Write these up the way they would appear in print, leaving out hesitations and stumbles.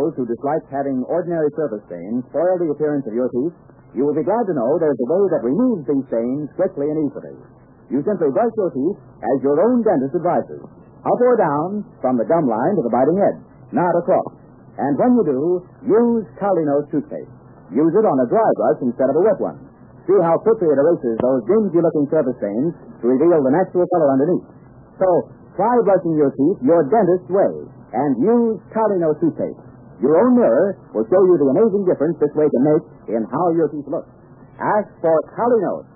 those who dislike having ordinary surface stains spoil the appearance of your teeth, you will be glad to know there's a way that removes these stains quickly and easily. You simply brush your teeth as your own dentist advises, up or down from the gum line to the biting edge, not across. And when you do, use Calinos toothpaste. Use it on a dry brush instead of a wet one. See how quickly it erases those dingy-looking surface stains to reveal the natural color underneath. So, try brushing your teeth your dentist's way, and use Calinos toothpaste. Your own mirror will show you the amazing difference this way can make in how your teeth look. Ask for Calinos,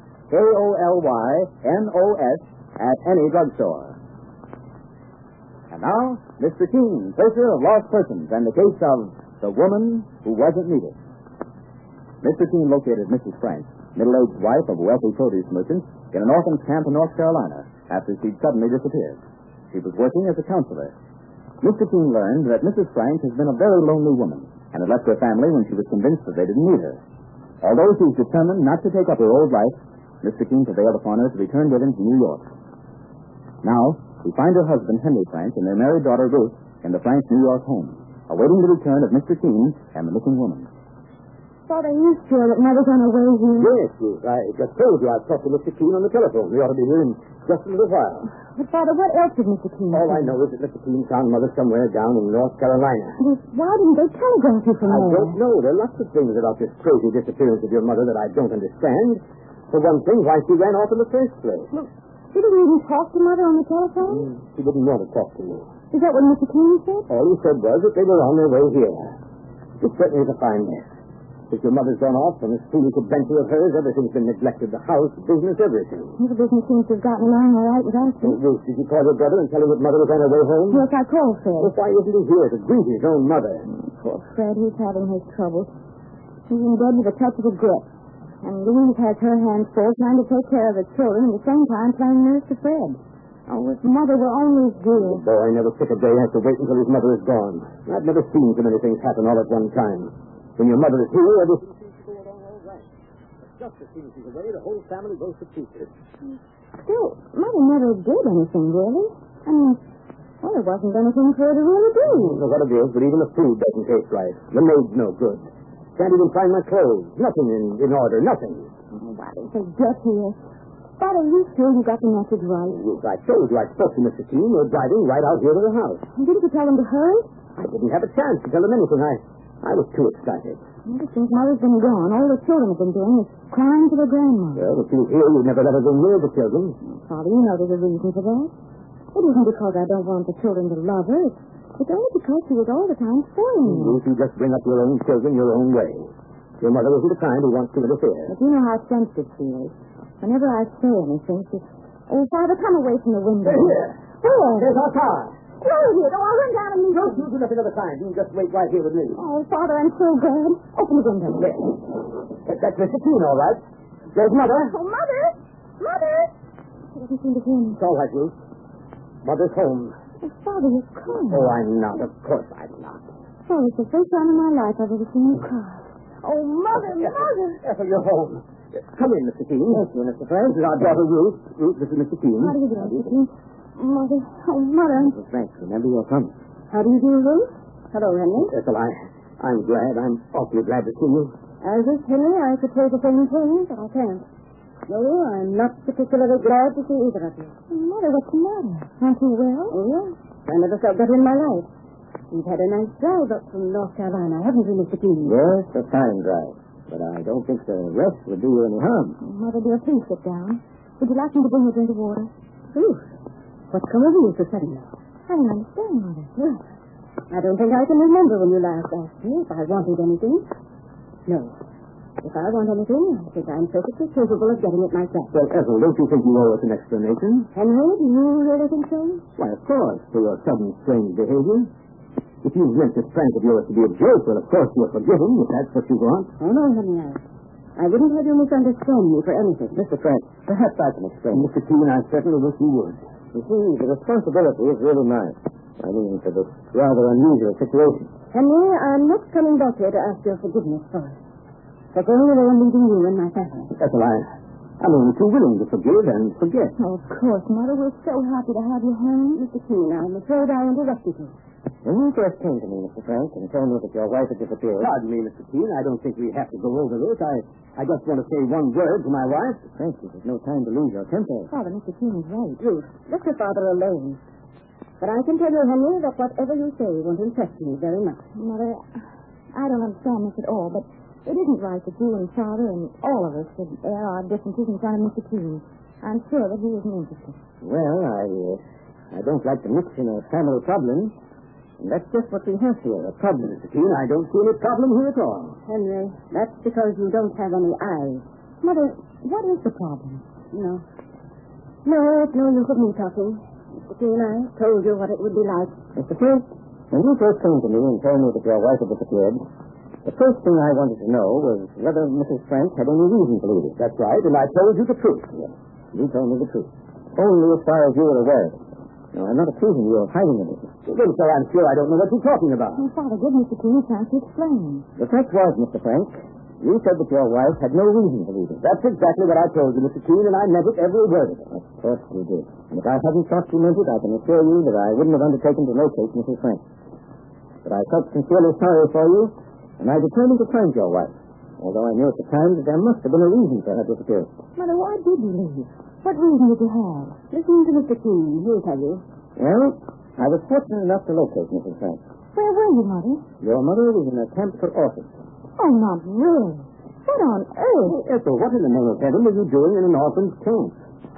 K-O-L-Y-N-O-S, at any drugstore. And now, Mr. Keene, searcher of lost persons, and the case of the woman who wasn't needed. Mr. Keene located Mrs. Frank, middle-aged wife of a wealthy produce merchant, in an orphan camp in North Carolina after she'd suddenly disappeared. She was working as a counselor. Mr. Keene learned that Mrs. Frank has been a very lonely woman and had left her family when she was convinced that they didn't need her. Although she's determined not to take up her old life, Mr. Keene prevailed upon her to return with him to New York. Now, we find her husband, Henry Frank, and their married daughter, Ruth, in the Frank New York home, awaiting the return of Mr. Keene and the missing woman. Father, are you sure that Mother's on her way here? Yes, Ruth. I just told you I've talked to Mr. Keene on the telephone. We ought to be here in just a little while. But, Father, what else did Mr. Keene All say? I know is that Mr. Keene found Mother somewhere down in North Carolina. Well, why didn't they telegraph you from I there? don't know. There are lots of things about this crazy disappearance of your mother that I don't understand. For one thing, why she ran off in the first place. Look, didn't you even talk to Mother on the telephone? She didn't want to talk to me. Is that what Mr. Keene said? All he said was that they were on their way here. It certainly is a fine mess. If your mother's gone off on this foolish adventure of hers, everything's been neglected. The house, the business, everything. The business seems to have gotten along all right without you. Ruth, did you call your brother and tell him that Mother was on her way home? Yes, I called Fred. Well, why isn't he here to greet his own mother? Poor Fred, he's having his troubles. He's in bed with a touch of a grip. And Louise has her hands full trying to take care of the children, at the same time playing nurse to Fred. Oh, if Mother were only here. The boy never took a day has to wait until his mother is gone. I've never seen so many things happen all at one time. When your mother is here, everything seems to go along all right. But just as soon as she's away, the whole family goes to pieces. Still, Mother never did anything, really. I mean, well, there wasn't anything for her to really do. I don't know what it is, but even the food doesn't taste right. The maid's no good. Can't even find my clothes. Nothing in order. Nothing. Oh, why don't they get here? Father, are you sure you got the message right? Ruth, I told you I spoke to Mr. Keene. We're driving right out here to the house. And didn't you tell him to hurry? I didn't have a chance to tell him anything. I was too excited. Ever since Mother's been gone, all the children have been doing is crying to their grandma. Well, if you hear, you never let her go near the children. Father, you know there's a reason for that. It isn't because I don't want the children to love her. It's only because she was all the time spoiling them. Ruth, you just bring up your own children your own way. Your mother isn't the kind who wants to interfere. But you know how sensitive she is. Whenever I say anything, she... Oh, Father, come away from the window. Here. Where? There's our car. Where is it? Oh, I'll run down and meet Don't you do nothing of the kind. You just wait right here with me. Oh, Father, I'm so glad. Open the window. Yes. That's Mr. Keene, all right. There's Mother. Oh, Mother! Mother! She doesn't seem to hear me. It's all right, Ruth. Mother's home. Oh, Father, you're crying. Oh, I'm not. Of course I'm not. Oh, it's the first time in my life I've ever seen you cry. Oh, Mother, Mother! Ethel, you're home. Come in, Mr. Keene. Yes, you, Mr. Frank. This is our daughter, Ruth. Ruth, this is Mr. Keene. How do you do, Mr. Keene? Mother. Oh, Mother. Mr. Frank, remember your promise. How do you do, Ruth? Hello, Henry. Ethel, I'm glad. I'm awfully glad to see you. As is Henry, I could say the same thing, but I can't. No, I'm not particularly glad to see either of you. Mother, what's the matter? Aren't you well? Oh, yes. I never felt better in my life. You've had a nice drive up from North Carolina, haven't you, Mr. Keene? Yes, a fine drive. But I don't think the rest would do you any harm. Mother, dear, please sit down. Would you like me to bring you a drink of water? Ooh, what's come over you so suddenly? I don't understand, Mother. Well, I don't think I can remember when you last asked me if I wanted anything. No. If I want anything, I think I'm perfectly capable of getting it myself. Well, Ethel, don't you think you owe us an explanation? Henry, do you really think so? Why, of course, for your sudden strange behavior. If you've meant this friend of yours to be a joke, well, of course you're forgiven, if that's what you want. Oh, no, Henry, I wouldn't have you misunderstand me for anything. Mr. Frank, perhaps I can explain. Mr. Keene, I certainly wish you would. You see, the responsibility is really mine. I mean, for this rather unusual situation. Henry, I'm not coming back here to ask your forgiveness for it. For going away and leaving you and my family. That's all I'm only too willing to forgive and forget. Oh, of course, Mother. We're so happy to have you home. Mr. Keene, I'm afraid I interrupted you. When you first came to me, Mr. Frank, and told me that your wife had disappeared... Pardon me, Mr. Keene. I don't think we have to go over this. I just want to say one word to my wife. Frank, this is no time to lose your temper. Father, Mr. Keene is right. Ruth, let your father alone. But I can tell you, Henry, that whatever you say won't impress me very much. Mother, I don't understand this at all, but it isn't right that you and Father and all of us should air our differences in front of Mr. Keene. I'm sure that he isn't interested. Well, I don't like to mix in a family problem. And that's just what we have here, a problem, Mr. Keene. I don't see any problem here at all. Henry, that's because you don't have any eyes. Mother, what is the problem? No, it's no use of me talking. Mr. Keene, I told you what it would be like. Mr. Frank, when you first came to me and told me that your wife had disappeared, the first thing I wanted to know was whether Mrs. Frank had any reason for leaving. That's right, and I told you the truth. Yes, you told me the truth. Only as far as you were aware of it. No, I'm not accusing you of hiding anything. Then, sir, I'm sure I don't know what you're talking about. Oh, Father, give Mr. Keene a chance to explain. The fact was, Mr. Frank, you said that your wife had no reason for leaving. That's exactly what I told you, Mr. Keene, and I meant it every word of it. Of course you did. And if I hadn't thought you meant it, I can assure you that I wouldn't have undertaken to locate Mrs. Frank. But I felt sincerely sorry for you, and I determined to find your wife, although I knew at the time that there must have been a reason for her disappearance. Mother, why did you leave? What reason did you have? Listen to Mr. Keene. He'll tell you. Well, I was fortunate enough to locate Mrs. Frank. Where were you, Mother? Your mother was in a camp for orphans. Oh, not really. What on earth? Ethel, what in the name of heaven were you doing in an orphan's camp?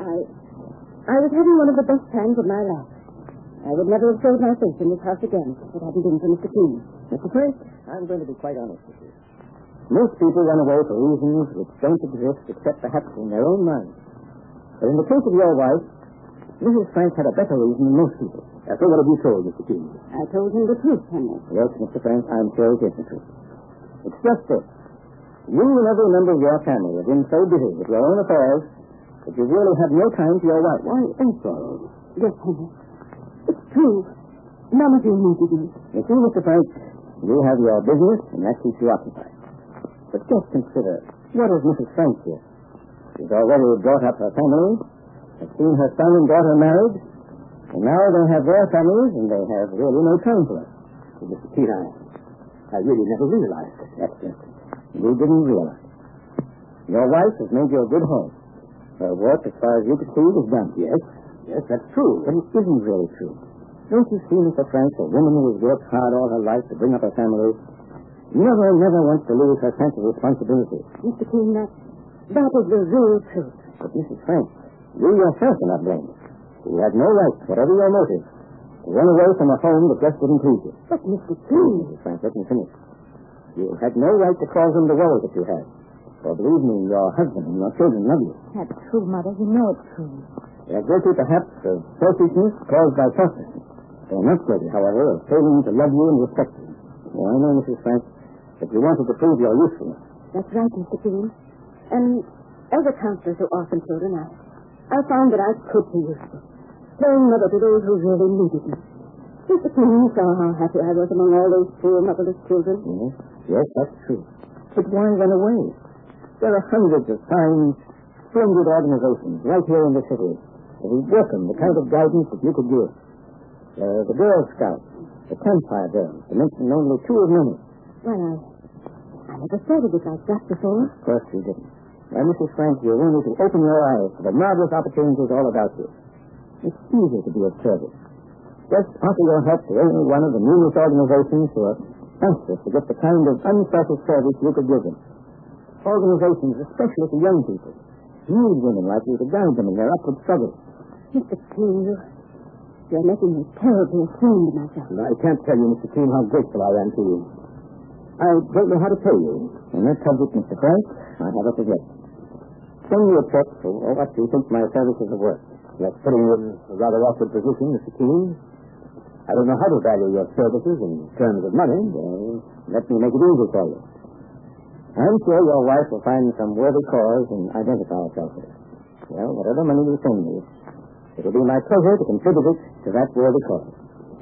I was having one of the best times of my life. I would never have showed my face in this house again if it hadn't been for Mr. Keene. Mr. Frank, I'm going to be quite honest with you. Most people run away for reasons which don't exist except perhaps in their own minds. But in the case of your wife, Mrs. Frank had a better reason than most people. So what have you told, Mr. Keene? I told him the truth, Henry. Yes, Mr. Frank, I'm sure it is the truth. It's just this. You and every member of your family have been so busy with your own affairs that you really have no time for your wife. Why, Ethel? Yes, Henry. It's true. None of you needed me. You see, Mr. Frank, you have your business, and that keeps you occupied. But just consider, what is Mrs. Frank here? She's already brought up her family, has seen her son and daughter married, and now they have their families, and they have really no time for us. Mr. Keene, I really never realized it. That's it. You didn't realize. Your wife has made you a good home. Her work, as far as you could see, was done. Yes, that's true. But it isn't really true. Don't you see, Mr. Frank, a woman who has worked hard all her life to bring up her family never wants to lose her sense of responsibility. Mr. Keene, that is the real truth. But, Mrs. Frank, you yourself are not blamed. You had no right, whatever your motive, to run away from a home that just didn't please you. But, Mr. Keene... Mrs. Frank, let me finish. You had no right to cause them the woe that you had. For believe me, your husband and your children love you. That's true, Mother. You know it's true. They are guilty, perhaps, of selfishness caused by selfishness. They are not guilty, however, of failing to love you and respect you. Oh, I know, Mrs. Frank, that you wanted to prove your usefulness. That's right, Mr. Keene. And as a counselor to orphan children, I found that I could be useful. Playing mother to those who really needed me. Mr. Keene, you saw how happy I was among all those poor motherless children. Yes, that's true. But why run away? There are hundreds of fine, splendid organizations right here in the city that would welcome the kind of guidance that you could give. There are the Girl Scouts, the Campfire Girls, to mention only two of many. Well, I never thought of it like that before. Of course you didn't. Now, Mrs. Frank, you're only to open your eyes to the marvelous opportunities all about you. It's easy to be of service. Just offer your help to any one of the numerous organizations who are anxious to get the kind of unselfish service you could give them. Organizations, especially for young people, need women like you to guide them in their upward struggles. Mr. Keene, you're making me terribly ashamed of myself. I can't tell you, Mr. Keene, how grateful I am to you. I don't know how to pay you. On that subject, Mr. Frank, I have a suggestion. Send me a check for what you think my services are worth. That's putting you in a rather awkward position, Mr. Keene. I don't know how to value your services in terms of money. Well, let me make it easy for you. I'm sure your wife will find some worthy cause and identify herself with it. Well, whatever money you send me, it will be my pleasure to contribute it to that worthy cause.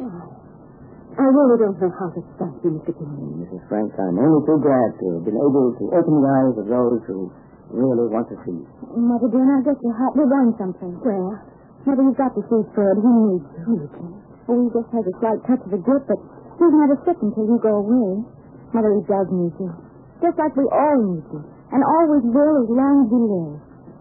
I really don't know how to thank you, Mr. Keene. Mrs. Frank, I'm only too glad to have been able to open the eyes of those who really want to see. Mother, dear, I guess you're hot. We're done something. Where? Mother, you've got to see Fred. He needs you. Oh, he just has a slight touch of a grip, but he's never sick until you go away. Mother, he does need you. Just like we all need you. And always will as long as we live.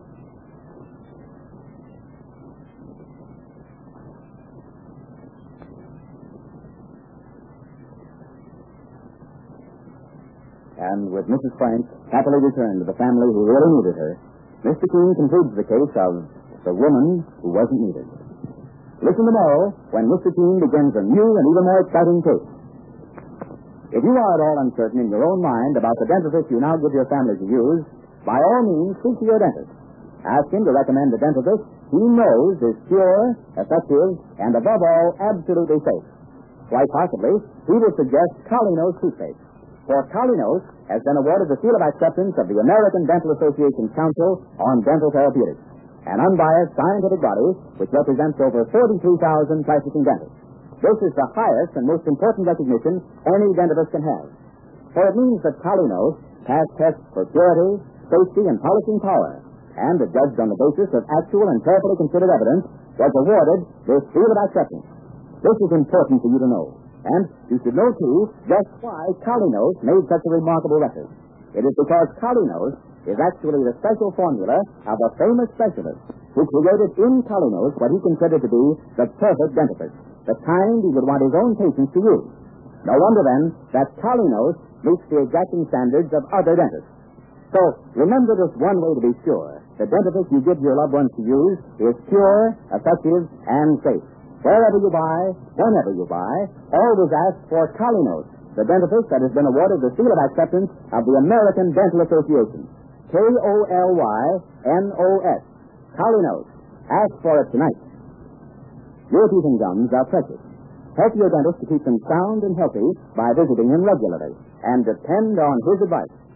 And with Mrs. Frank happily returned to the family who really needed her, Mr. Keene concludes the case of the woman who wasn't needed. Listen tomorrow when Mr. Keene begins a new and even more exciting case. If you are at all uncertain in your own mind about the dentifrice you now give your family to use, by all means speak to your dentist. Ask him to recommend the dentifrice he knows is pure, effective, and above all, absolutely safe. Quite possibly, he will suggest Colinos toothpaste. For Colinos has been awarded the seal of acceptance of the American Dental Association Council on Dental Therapeutics, an unbiased scientific body which represents over 43,000 practicing dentists. This is the highest and most important recognition any dentist can have. For it means that Colinos passed tests for purity, safety, and polishing power, and, judged on the basis of actual and carefully considered evidence, was awarded this seal of acceptance. This is important for you to know. And you should know, too, just why Colinos made such a remarkable record. It is because Colinos is actually the special formula of a famous specialist who created in Colinos what he considered to be the perfect dentifrice, the kind he would want his own patients to use. No wonder, then, that Colinos meets the exacting standards of other dentists. So, remember this one way to be sure. The dentifrice you give your loved ones to use is pure, effective, and safe. Wherever you buy, whenever you buy, always ask for Colinos, the dentifrice that has been awarded the seal of acceptance of the American Dental Association. K-O-L-Y-N-O-S. Colinos. Ask for it tonight. Your teeth and gums are precious. Help your dentist to keep them sound and healthy by visiting him regularly, and depend on his advice.